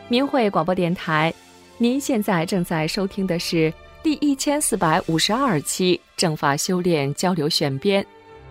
明慧广播电台，您现在正在收听的是第1452期正法修炼交流选编。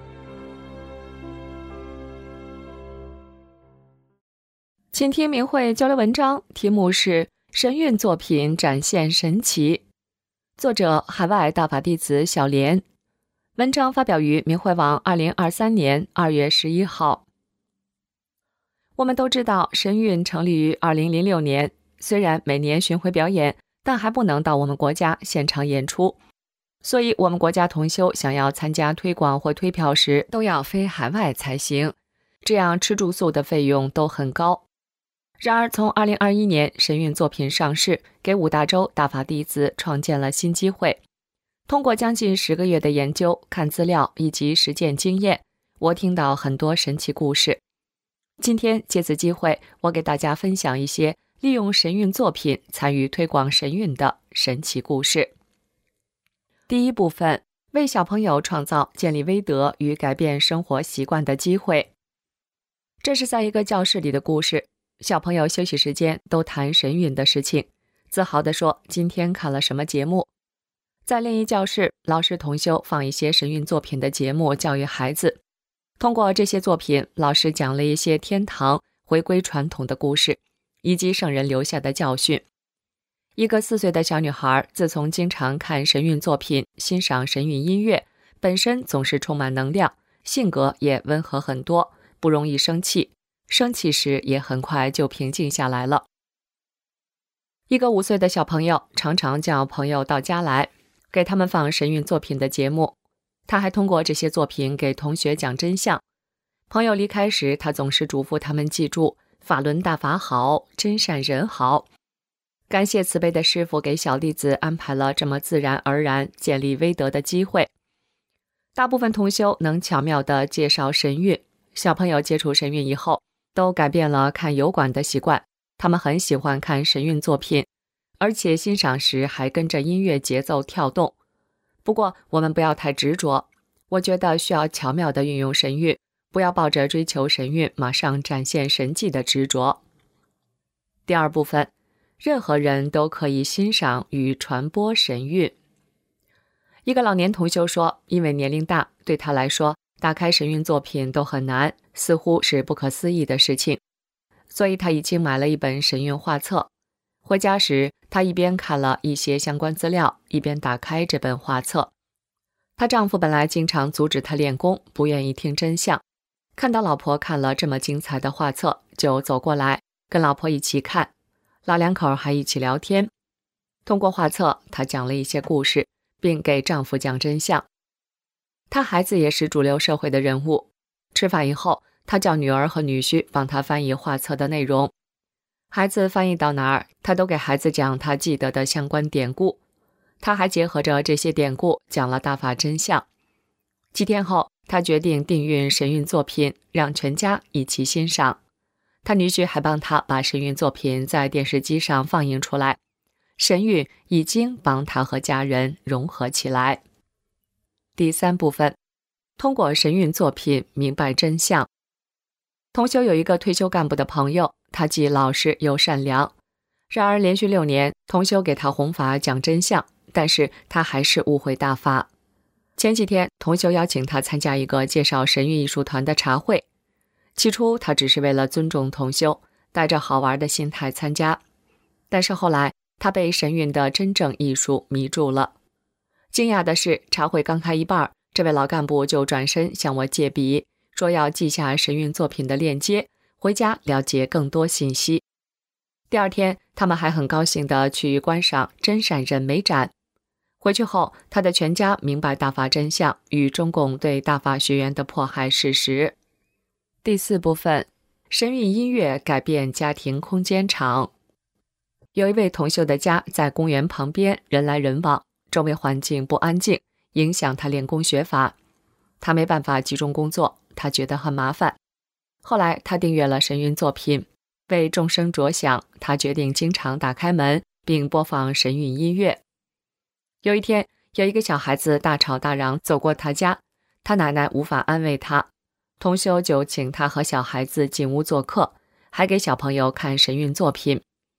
请听明慧交流文章，题目是神韵作品展现神奇，作者海外大法弟子小莲。文章发表于明慧网2023年2月11号。我们都知道神韵成立于2006年，虽然每年巡回表演，但还不能到我们国家现场演出，所以我们国家同修想要参加推广或推票时都要飞海外才行，这样吃住宿的费用都很高。然而从2021年神韵作品上市，给五大洲大法弟子创建了新机会。通过将近10个月的研究、看资料以及实践经验，我听到很多神奇故事。今天借此机会，我给大家分享一些利用神韵作品参与推广神韵的神奇故事。第一部分，为小朋友创造建立威德与改变生活习惯的机会。这是在一个教室里的故事，小朋友休息时间都谈神韵的事情，自豪地说今天看了什么节目。在另一教室，老师同修放一些神韵作品的节目教育孩子。通过这些作品，老师讲了一些天堂、回归传统的故事，以及圣人留下的教训。一个4岁的小女孩，自从经常看神韵作品、欣赏神韵音乐，本身总是充满能量，性格也温和很多，不容易生气，生气时也很快就平静下来了。一个5岁的小朋友常常叫朋友到家来，给他们放神韵作品的节目。他还通过这些作品给同学讲真相。朋友离开时，他总是嘱咐他们记住法轮大法好，真善人好。感谢慈悲的师父给小弟子安排了这么自然而然建立威德的机会。大部分同修能巧妙地介绍神韵，小朋友接触神韵以后，都改变了看油管的习惯。他们很喜欢看神韵作品，而且欣赏时还跟着音乐节奏跳动。不过我们不要太执着，我觉得需要巧妙地运用神韵，不要抱着追求神韵马上展现神迹的执着。第二部分，任何人都可以欣赏与传播神韵。一个老年同修说，因为年龄大，对他来说打开神韵作品都很难，似乎是不可思议的事情，所以他已经买了一本神韵画册。回家时，她一边看了一些相关资料，一边打开这本画册。她丈夫本来经常阻止她练功，不愿意听真相，看到老婆看了这么精彩的画册，就走过来跟老婆一起看，老两口还一起聊天。通过画册，她讲了一些故事，并给丈夫讲真相。她孩子也是主流社会的人物，吃饭以后，她叫女儿和女婿帮她翻译画册的内容。孩子翻译到哪儿，他都给孩子讲他记得的相关典故，他还结合着这些典故讲了大法真相。几天后，他决定订阅神韵作品，让全家一起欣赏。他女婿还帮他把神韵作品在电视机上放映出来，神韵已经帮他和家人融合起来。第三部分，通过神韵作品明白真相。同修有一个退休干部的朋友，他既老实又善良，然而连续6年，同修给他弘法讲真相，但是他还是误会大法。前几天，同修邀请他参加一个介绍神韵艺术团的茶会，起初他只是为了尊重同修，带着好玩的心态参加，但是后来他被神韵的真正艺术迷住了。惊讶的是，茶会刚开一半，这位老干部就转身向我借笔，说要记下神韵作品的链接，回家了解更多信息。第二天，他们还很高兴地去观赏真善忍美展。回去后，他的全家明白大法真相与中共对大法学员的迫害事实。第4部分，神韵音乐改变家庭空间场。有一位同修的家在公园旁边，人来人往，周围环境不安静，影响他练功学法。他没办法集中工作，他觉得很麻烦。后来他订阅了神韵作品，为众生着想，他决定经常打开门并播放神韵音乐。有一天，有一个小孩子大吵大嚷走过他家，他奶奶无法安慰他，同修就请他和小孩子进屋做客，还给小朋友看神韵作品。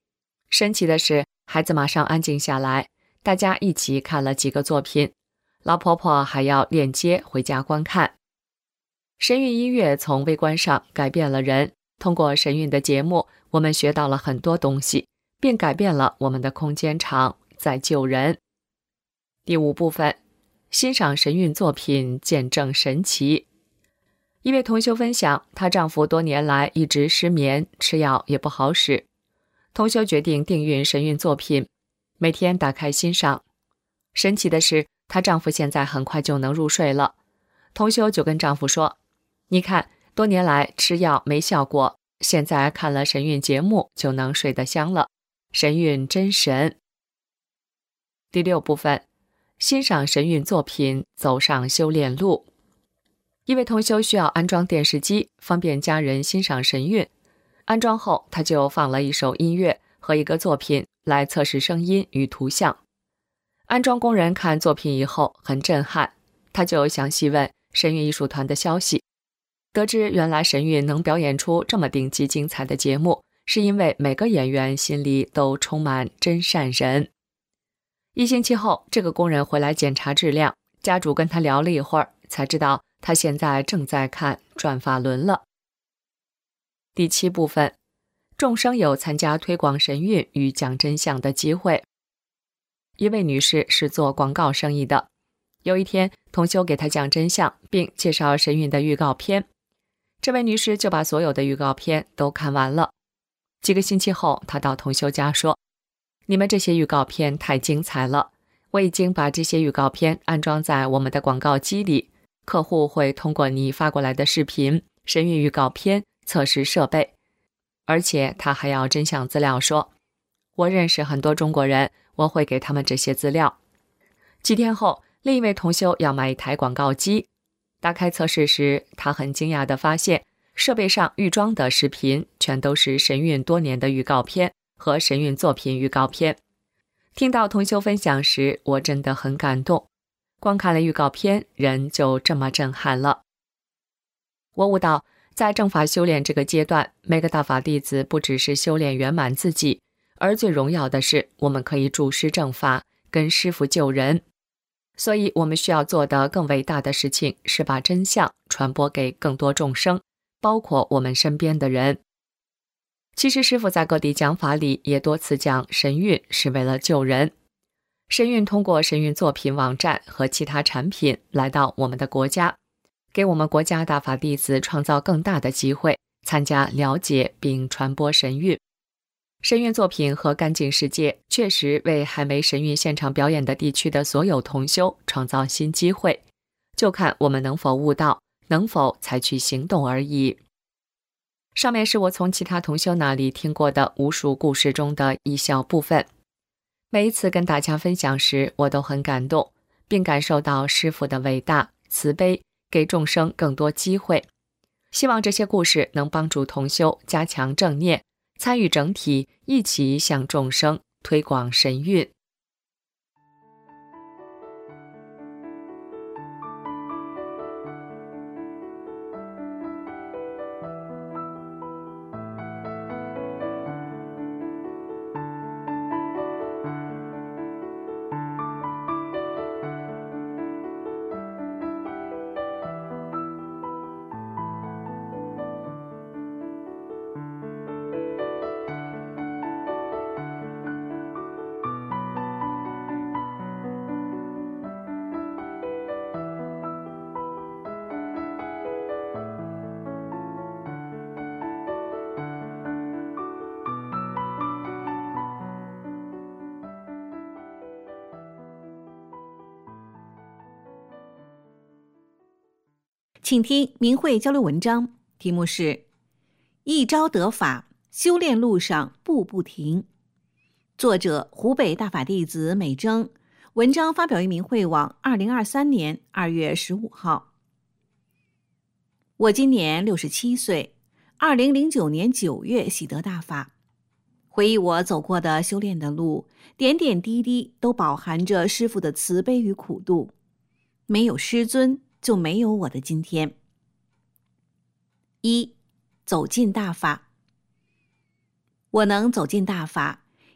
神奇的是，孩子马上安静下来，大家一起看了几个作品，老婆婆还要链接回家观看。神韵音乐从微观上改变了人，通过神韵的节目，我们学到了很多东西，并改变了我们的空间场，在救人。第5部分，欣赏神韵作品，见证神奇。一位同修分享，她丈夫多年来一直失眠，吃药也不好使。同修决定订阅神韵作品，每天打开欣赏。神奇的是，她丈夫现在很快就能入睡了。同修就跟丈夫说，你看，多年来吃药没效果，现在看了神韵节目就能睡得香了，神韵真神。第6部分，欣赏神韵作品，走上修炼路。一位同修需要安装电视机，方便家人欣赏神韵。安装后，他就放了一首音乐和一个作品来测试声音与图像。安装工人看作品以后很震撼，他就详细问神韵艺术团的消息，得知原来神韵能表演出这么顶级精彩的节目，是因为每个演员心里都充满真善人。1星期后，这个工人回来检查质量，家主跟他聊了一会儿，才知道他现在正在看转法轮了。第7部分，众生有参加推广神韵与讲真相的机会。一位女士是做广告生意的，有一天同修给她讲真相，并介绍神韵的预告片。这位女士就把所有的预告片都看完了。几个星期后，她到同修家说，你们这些预告片太精彩了，我已经把这些预告片安装在我们的广告机里，客户会通过你发过来的视频、神韵预告片测试设备。而且他还要真相资料说，我认识很多中国人，我会给他们这些资料。几天后，另一位同修要买一台广告机，打开测试时，他很惊讶地发现设备上预装的视频全都是神韵多年的预告片和神韵作品预告片。听到同修分享时，我真的很感动，光看了预告片，人就这么震撼了。我悟到，在正法修炼这个阶段，每个大法弟子不只是修炼圆满自己，而最荣耀的是，我们可以助师正法，跟师父救人。所以我们需要做的更伟大的事情，是把真相传播给更多众生，包括我们身边的人。其实师父在各地讲法里也多次讲，神韵是为了救人。神韵通过神韵作品网站和其他产品来到我们的国家，给我们国家大法弟子创造更大的机会，参加了解并传播神韵。神韵作品和干净世界确实为还没神韵现场表演的地区的所有同修创造新机会，就看我们能否悟到，能否采取行动而已。上面是我从其他同修那里听过的无数故事中的一小部分。每一次跟大家分享时，我都很感动，并感受到师父的伟大慈悲，给众生更多机会。希望这些故事能帮助同修加强正念，参与整体，一起向众生推广神韵。 请听明慧交流文章，题目是一朝得法，修炼路上步步停。作者湖北大法弟子美征，文章发表于明慧网2023年2月15号。我今年67岁，2009年9月喜得大法。回忆我走过的修炼的路，点点滴滴都饱含着师父的慈悲与苦度。没有师尊，就没有我的今天。1. 走进大法。我能走进大法，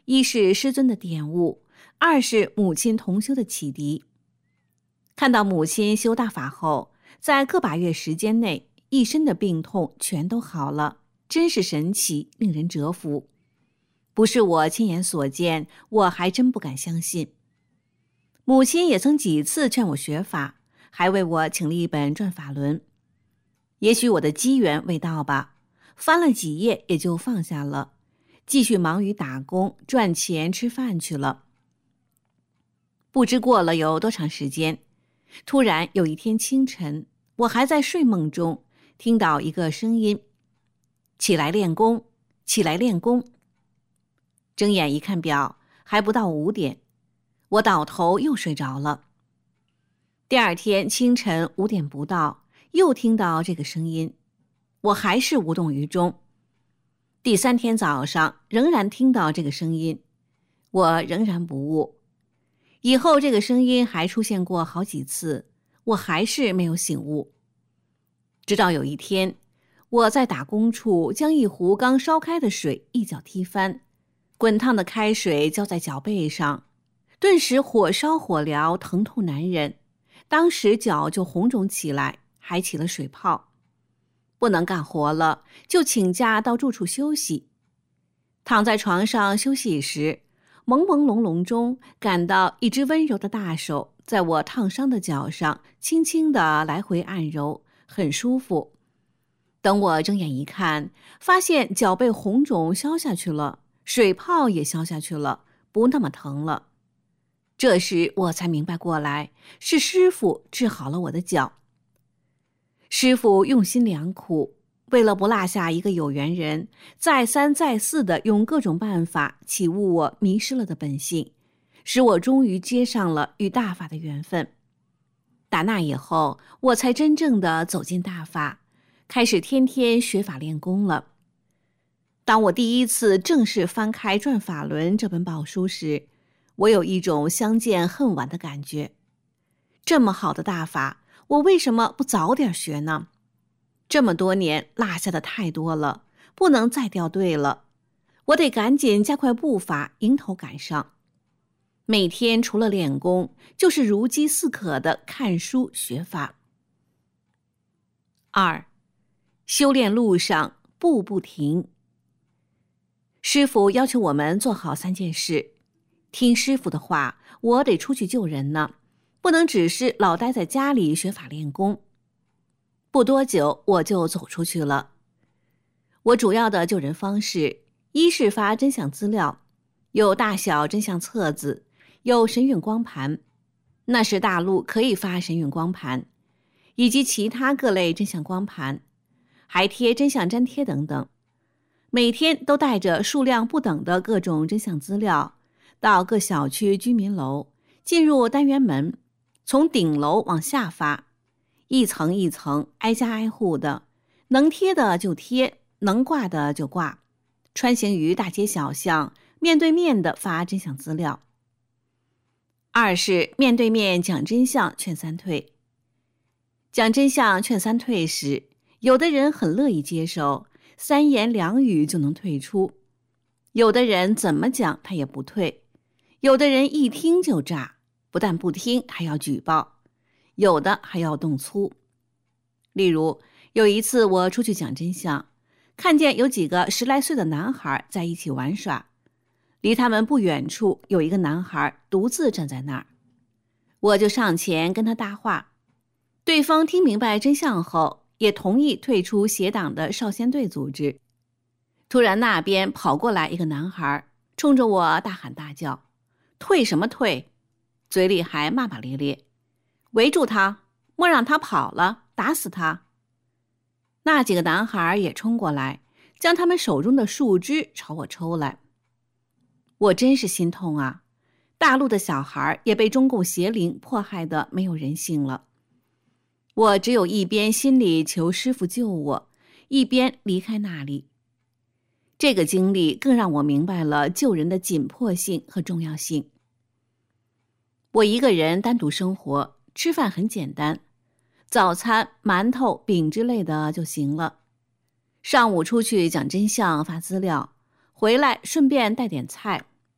一是师尊的点悟，二是母亲同修的启迪。看到母亲修大法后，在个把月时间内，一身的病痛全都好了，真是神奇，令人折服。不是我亲眼所见，我还真不敢相信。母亲也曾几次劝我学法，还为我请了一本《转法轮》。也许我的机缘未到吧，翻了几页也就放下了，继续忙于打工赚钱吃饭去了。不知过了有多长时间，突然有一天清晨，我还在睡梦中，听到一个声音：起来练功，起来练功。睁眼一看表，还不到5点，我倒头又睡着了。第二天清晨5点不到，又听到这个声音，我还是无动于衷。第3天早上仍然听到这个声音，我仍然不悟。以后这个声音还出现过好几次，我还是没有醒悟。直到有一天，我在打工处将一壶刚烧开的水一脚踢翻，滚烫的开水浇在脚背上，顿时火烧火燎，疼痛难忍，当时脚就红肿起来，还起了水泡。不能干活了，就请假到住处休息。躺在床上休息时，朦朦胧胧中感到一只温柔的大手在我烫伤的脚上轻轻地来回按揉，很舒服。等我睁眼一看，发现脚背红肿消下去了，水泡也消下去了，不那么疼了。这时我才明白过来，是师父治好了我的脚。师父用心良苦，为了不落下一个有缘人，再三再四地用各种办法启悟我迷失了的本性，使我终于接上了与大法的缘分。打那以后，我才真正地走进大法，开始天天学法练功了。当我第一次正式翻开《转法轮》这本宝书时，我有一种相见恨晚的感觉。这么好的大法，我为什么不早点学呢？这么多年落下的太多了，不能再掉队了，我得赶紧加快步伐，迎头赶上。每天除了练功，就是如饥似渴的看书学法。2. 修炼路上步不停。师父要求我们做好3件事。听师父的话，我得出去救人呢，不能只是老待在家里学法练功。不多久，我就走出去了。我主要的救人方式，一是发真相资料，有大小真相册子，有神韵光盘，那时大陆可以发神韵光盘，以及其他各类真相光盘，还贴真相粘贴等等。每天都带着数量不等的各种真相资料，到各小区居民楼，进入单元门，从顶楼往下发，一层一层，挨家挨户的，能贴的就贴，能挂的就挂，穿行于大街小巷，面对面的发真相资料。2是面对面讲真相劝3退。讲真相劝3退时，有的人很乐意接受，3言2语就能退出，有的人怎么讲他也不退，有的人一听就炸，不但不听还要举报，有的还要动粗。例如有一次我出去讲真相，看见有几个10来岁的男孩在一起玩耍，离他们不远处有一个男孩独自站在那儿，我就上前跟他搭话。对方听明白真相后，也同意退出邪党的少先队组织。突然那边跑过来一个男孩，冲着我大喊大叫：退什么退，嘴里还骂骂咧咧，围住他，莫让他跑了，打死他。那几个男孩也冲过来，将他们手中的树枝朝我抽来。我真是心痛啊，大陆的小孩也被中共邪灵迫害得没有人性了。我只有一边心里求师父救我，一边离开那里。这个经历更让我明白了救人的紧迫性和重要性。我一个人单独生活，吃饭很简单，早餐馒头饼之类的就行了。上午出去讲真相发资料，回来顺便带点菜，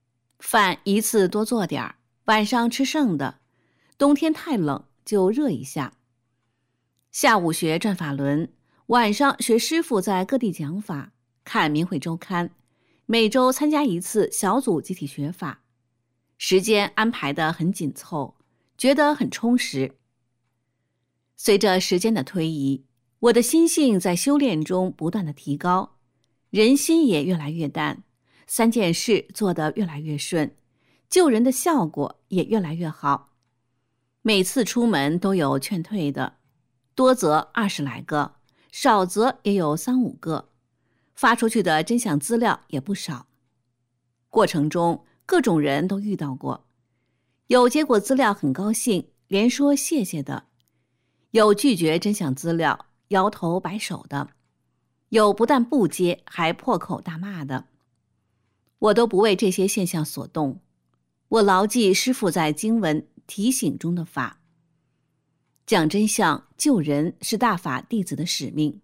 饭一次多做点儿，晚上吃剩的，冬天太冷就热一下。下午学转法轮，晚上学师傅在各地讲法，看明慧周刊，每周参加一次小组集体学法，时间安排得很紧凑，觉得很充实。随着时间的推移，我的心性在修炼中不断的提高，人心也越来越淡，3件事做得越来越顺，救人的效果也越来越好。每次出门都有劝退的，多则20来个，少则也有3、5个，发出去的真相资料也不少。过程中各种人都遇到过，有接过资料很高兴，连说谢谢的，有拒绝真相资料，摇头摆手的，有不但不接，还破口大骂的。我都不为这些现象所动，我牢记师父在经文提醒中的法，讲真相救人是大法弟子的使命。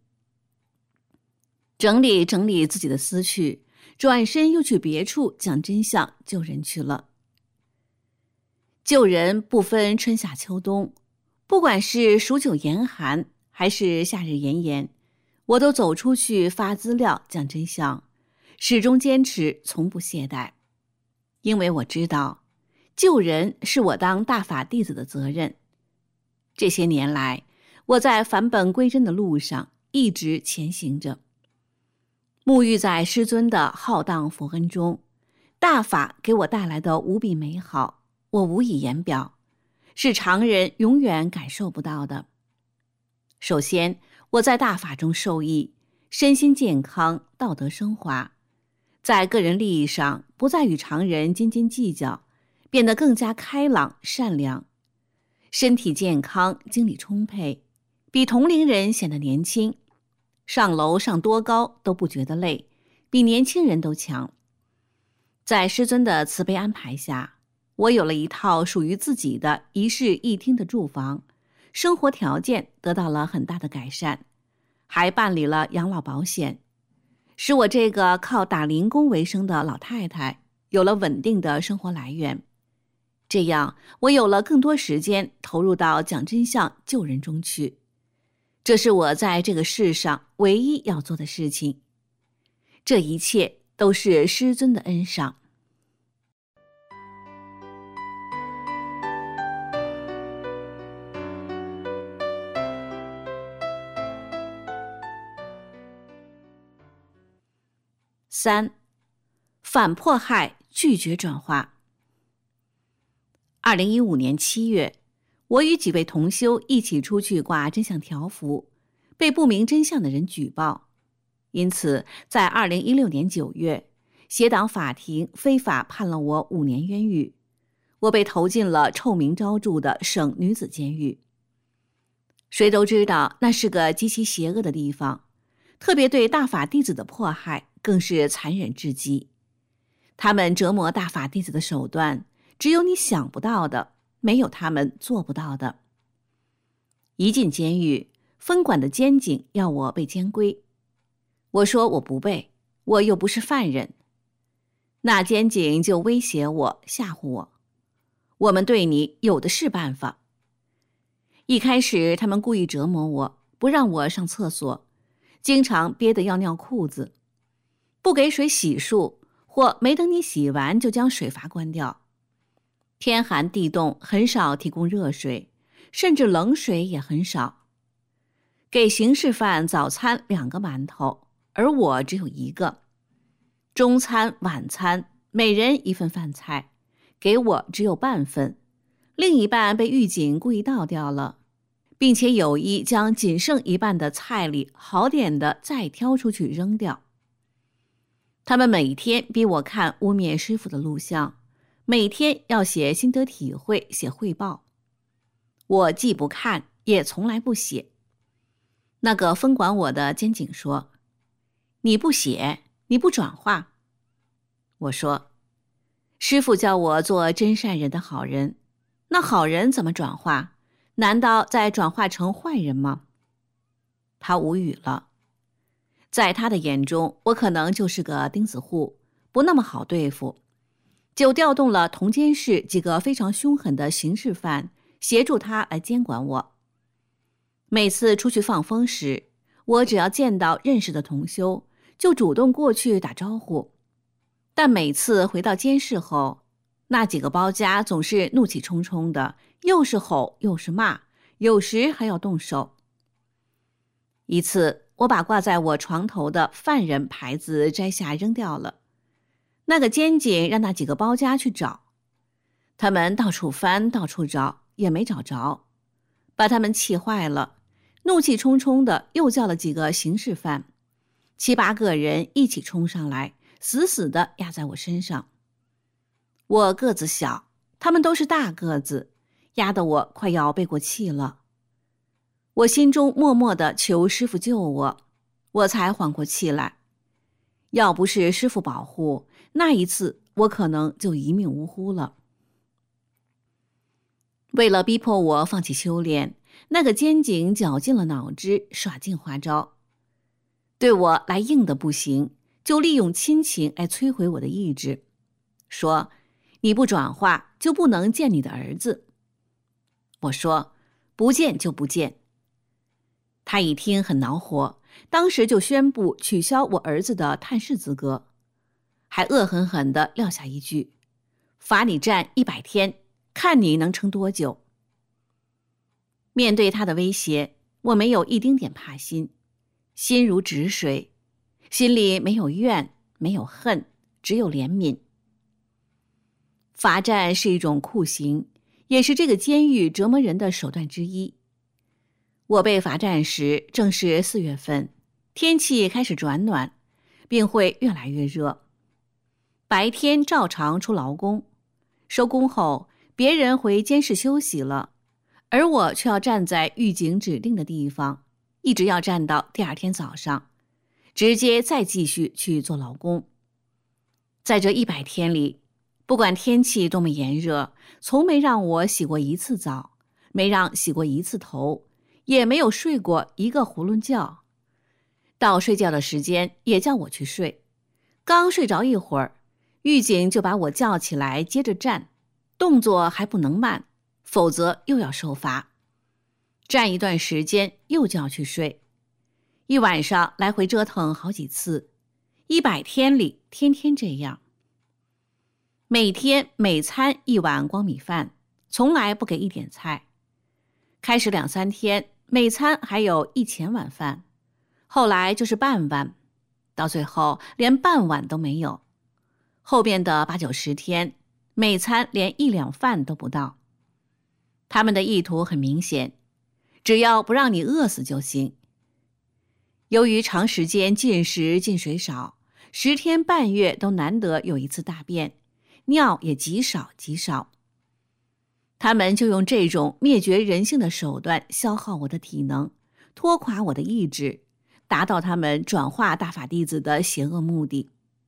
整理整理自己的思绪，转身又去别处讲真相救人去了。救人不分春夏秋冬，不管是数九严寒还是夏日炎炎，我都走出去发资料讲真相，始终坚持，从不懈怠。因为我知道救人是我当大法弟子的责任。这些年来，我在返本归真的路上一直前行着，沐浴在师尊的浩荡佛恩中，大法给我带来的无比美好，我无以言表，是常人永远感受不到的。首先，我在大法中受益，身心健康，道德升华，在个人利益上不再与常人斤斤计较，变得更加开朗善良，身体健康，精力充沛，比同龄人显得年轻，上楼上多高都不觉得累，比年轻人都强。在师尊的慈悲安排下，我有了一套属于自己的一室一厅的住房，生活条件得到了很大的改善，还办理了养老保险，使我这个靠打零工为生的老太太有了稳定的生活来源。这样，我有了更多时间投入到讲真相救人中去。这是我在这个世上唯一要做的事情。这一切都是师尊的恩赏。3. 反迫害，拒绝转化。2015年7月，我与几位同修一起出去挂真相条幅，被不明真相的人举报。因此，在2016年9月，协党法庭非法判了我5年冤狱，我被投进了臭名昭著的省女子监狱。谁都知道那是个极其邪恶的地方，特别对大法弟子的迫害更是残忍至极。他们折磨大法弟子的手段，只有你想不到的，没有他们做不到的。一进监狱，分管的监警要我背监规，我说我不背，我又不是犯人。那监警就威胁我，吓唬我，我们对你有的是办法。一开始他们故意折磨我，不让我上厕所，经常憋得要尿裤子，不给水洗漱，或没等你洗完就将水阀关掉。天寒地冻，很少提供热水，甚至冷水也很少。给刑事犯早餐2个馒头，而我只有1个。中餐、晚餐每人1份饭菜，给我只有半份，另一半被狱警故意倒掉了，并且有意将仅剩一半的菜里好点的再挑出去扔掉。他们每天逼我看污蔑师父的录像，每天要写心得体会，写汇报。我既不看，也从来不写。那个分管我的监警说：“你不写，你不转化。”我说：“师父叫我做真善人的好人，那好人怎么转化？难道再转化成坏人吗？”他无语了。在他的眼中，我可能就是个钉子户，不那么好对付。 就调动了同监室几个非常凶狠的刑事犯，协助他来监管我。每次出去放风时，我只要见到认识的同修，就主动过去打招呼。但每次回到监室后，那几个包家总是怒气冲冲的，又是吼又是骂，有时还要动手。一次，我把挂在我床头的犯人牌子摘下扔掉了。那个监警让那几个包家去找，他们到处翻到处找，也没找着，把他们气坏了，怒气冲冲的又叫了几个刑事犯，7、8个人一起冲上来，死死地压在我身上。我个子小，他们都是大个子，压得我快要背过气了。我心中默默地求师父救我，我才缓过气来。要不是师父保护，那一次我可能就一命呜呼了。为了逼迫我放弃修炼，那个监警绞尽了脑汁，耍尽花招。对我来硬的不行，就利用亲情来摧毁我的意志，说你不转化就不能见你的儿子。我说不见就不见。他一听很恼火，当时就宣布取消我儿子的探视资格，还恶狠狠地撂下一句，罚你站100天，看你能撑多久。面对他的威胁，我没有一丁点怕心，心如止水，心里没有怨，没有恨，只有怜悯。罚站是一种酷刑，也是这个监狱折磨人的手段之一。我被罚站时正是4月份，天气开始转暖，并会越来越热。白天照常出劳工，收工后别人回监室休息了，而我却要站在狱警指定的地方，一直要站到第2天早上，直接再继续去做劳工。在这100天里，不管天气多么炎热，从没让我洗过一次澡，没让洗过一次头，也没有睡过一个囫囵觉。到睡觉的时间也叫我去睡，刚睡着一会儿，狱警就把我叫起来接着站，动作还不能慢，否则又要受罚。站一段时间又就要去睡，一晚上来回折腾好几次，100天里天天这样。每天每餐1碗光米饭，从来不给一点菜。开始2、3天，每餐还有1000碗饭，后来就是半碗，到最后连半碗都没有。后边的8、9、10天，每餐连1两饭都不到。他们的意图很明显，只要不让你饿死就行。由于长时间进食进水少，10天半月都难得有一次大便，尿也极少极少。他们就用这种灭绝人性的手段消耗我的体能，拖垮我的意志，达到他们转化大法弟子的邪恶目的。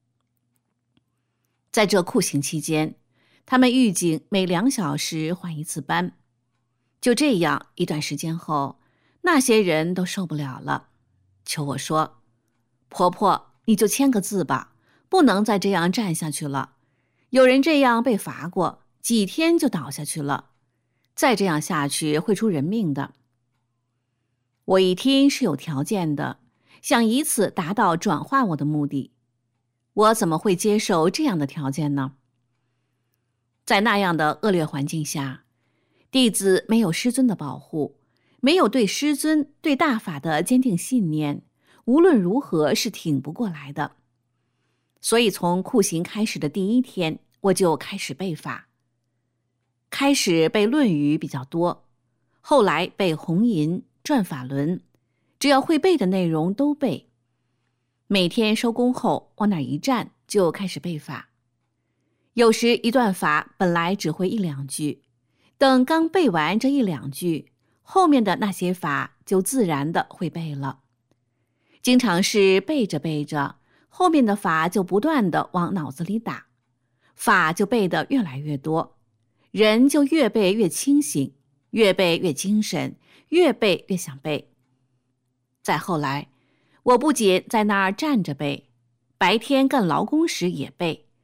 在这酷刑期间，他们狱警每2小时换一次班。就这样一段时间后，那些人都受不了了，求我说，婆婆你就签个字吧，不能再这样站下去了。有人这样被罚过，几天就倒下去了，再这样下去会出人命的。我一听是有条件的，想以此达到转化我的目的，我怎么会接受这样的条件呢？在那样的恶劣环境下，弟子没有师尊的保护，没有对师尊对大法的坚定信念，无论如何是挺不过来的。所以从酷刑开始的第1天，我就开始背法。开始背《论语》比较多，后来背《红银》《转法轮》，只要会背的内容都背。每天收工后往那一站就开始背法。有时一段法本来只会1、2句，等刚背完这1、2句，后面的那些法就自然的会背了。经常是背着背着，后面的法就不断的往脑子里打，法就背得越来越多，人就越背越清醒，越背越精神，越背越想背。再后来，我不仅在那儿站着背，白天干劳工时也背，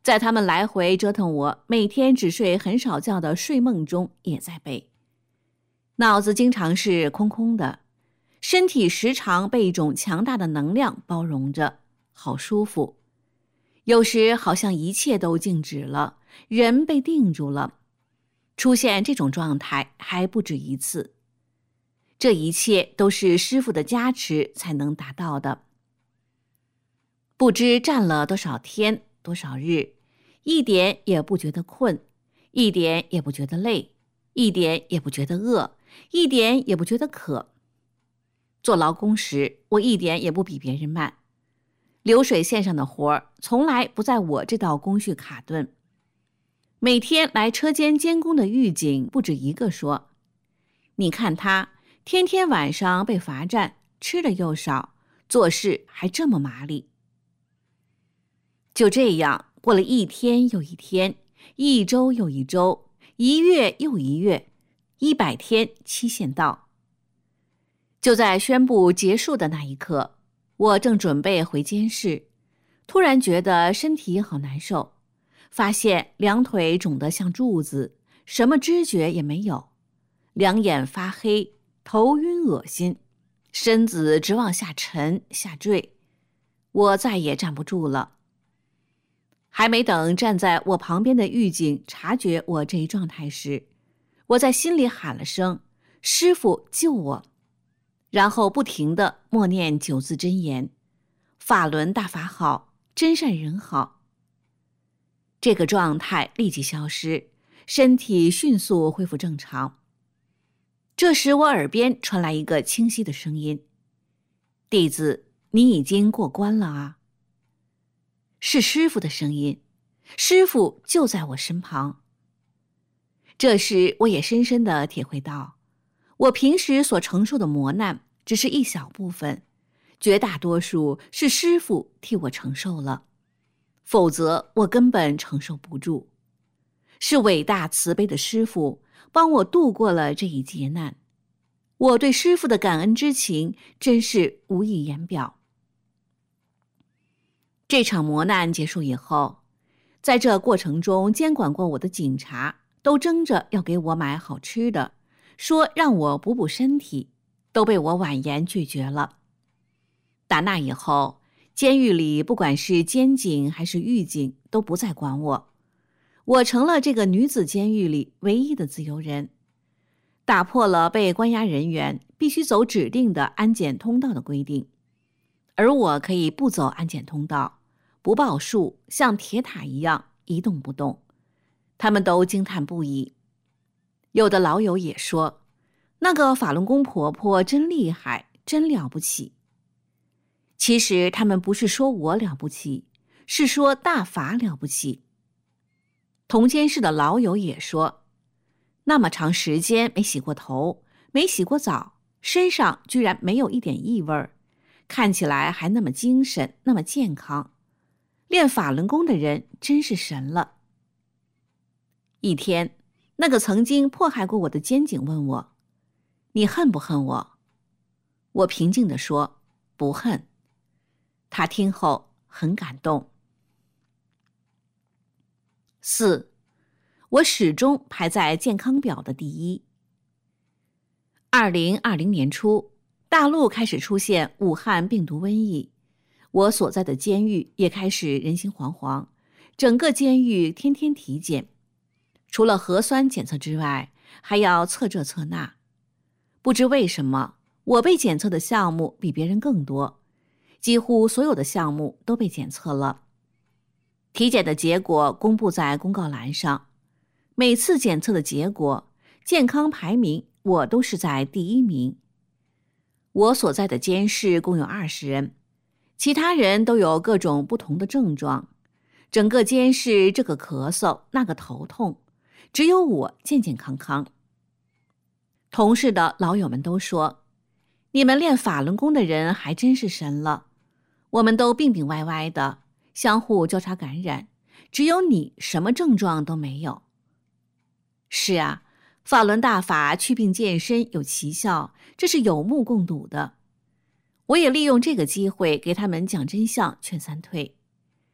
在他们来回折腾我每天只睡很少觉的睡梦中也在背。脑子经常是空空的，身体时常被一种强大的能量包容着，好舒服。有时好像一切都静止了，人被定住了。出现这种状态还不止一次。这一切都是师父的加持才能达到的。不知站了多少天多少日，一点也不觉得困，一点也不觉得累，一点也不觉得饿，一点也不觉得渴。做劳工时，我一点也不比别人慢。流水线上的活儿从来不在我这道工序卡顿。每天来车间监工的狱警不止一个说：“你看他天天晚上被罚站，吃的又少，做事还这么麻利。”就这样过了一天又一天，一周又一周，一月又一月，100天期限到。就在宣布结束的那一刻，我正准备回监室，突然觉得身体好难受，发现两腿肿得像柱子，什么知觉也没有，两眼发黑，头晕恶心，身子直往下沉下坠，我再也站不住了。还没等站在我旁边的狱警察觉我这一状态时，我在心里喊了声：“师父救我！”然后不停地默念9字真言：“法轮大法好，真善人好。”这个状态立即消失，身体迅速恢复正常。这时我耳边传来一个清晰的声音：“弟子，你已经过关了啊。”是师父的声音，师父就在我身旁。这时我也深深地体会到，我平时所承受的磨难只是一小部分，绝大多数是师父替我承受了，否则我根本承受不住。是伟大慈悲的师父帮我度过了这一劫难，我对师父的感恩之情真是无以言表。这场磨难结束以后，在这过程中监管过我的警察都争着要给我买好吃的，说让我补补身体，都被我婉言拒绝了。打那以后，监狱里不管是监警还是狱警都不再管我，我成了这个女子监狱里唯一的自由人，打破了被关押人员必须走指定的安检通道的规定，而我可以不走安检通道，不报数，像铁塔一样一动不动。他们都惊叹不已。有的老友也说，那个法轮功婆婆真厉害，真了不起。其实他们不是说我了不起，是说大法了不起。同监室的老友也说，那么长时间没洗过头，没洗过澡，身上居然没有一点异味，看起来还那么精神，那么健康。练法轮功的人真是神了。一天，那个曾经迫害过我的监警问我：“你恨不恨我？”我平静地说：“不恨。”他听后很感动。4. 我始终排在健康表的第一。2020年初，大陆开始出现武汉病毒瘟疫，我所在的监狱也开始人心惶惶，整个监狱天天体检，除了核酸检测之外，还要测这测那。不知为什么，我被检测的项目比别人更多，几乎所有的项目都被检测了。体检的结果公布在公告栏上，每次检测的结果，健康排名我都是在第1名。我所在的监室共有20人，其他人都有各种不同的症状，整个监室这个咳嗽那个头痛，只有我健健康康。同事的老友们都说，你们练法轮功的人还真是神了，我们都病病歪歪的，相互交叉感染，只有你什么症状都没有。是啊，法轮大法祛病健身有奇效，这是有目共睹的。我也利用这个机会给他们讲真相，劝三退。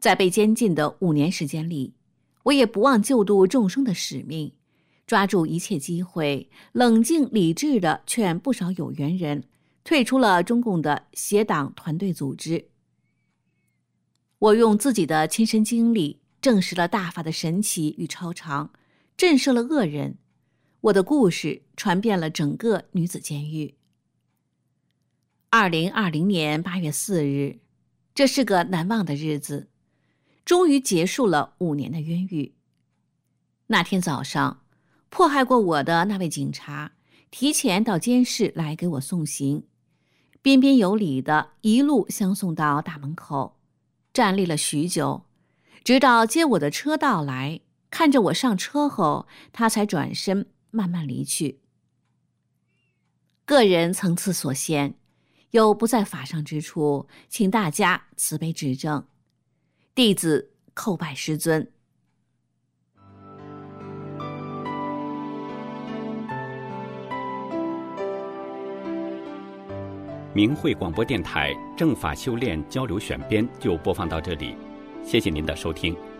在被监禁的5年时间里，我也不忘救度众生的使命，抓住一切机会，冷静理智地劝不少有缘人退出了中共的邪党团队组织。我用自己的亲身经历证实了大法的神奇与超常，震慑了恶人。我的故事传遍了整个女子监狱。2020年8月4日，这是个难忘的日子，终于结束了5年的冤狱。那天早上，迫害过我的那位警察提前到监室来给我送行，彬彬有礼地一路相送到大门口，站立了许久，直到接我的车到来，看着我上车后，他才转身慢慢离去。个人层次所限，有不在法上之处，请大家慈悲指正。弟子叩拜师尊。 明慧广播电台正法修炼交流选编就播放到这里，谢谢您的收听。